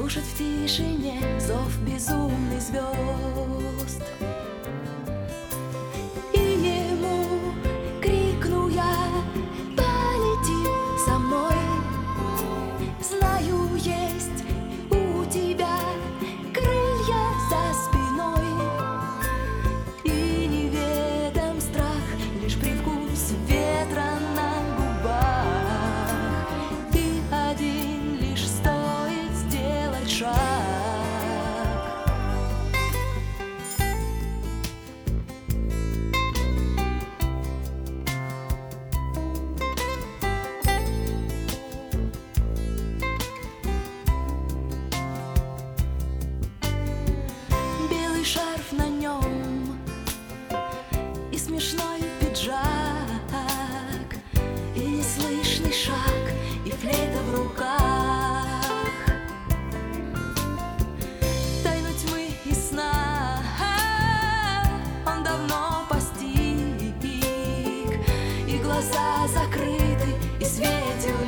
слушать в тишине зов безумных звезд. И ему крикну я: полети со мной. Знаю, есть у тебя крылья за спиной, и неведом страх, лишь привкус ветра на губах. Ты один лишь, стоит сделать шаг. Белый шарф на нем и смешной пиджак, и неслышный шаг, и флейта в руках. Тайну тьмы и сна он давно постиг, и глаза закрыты, и светит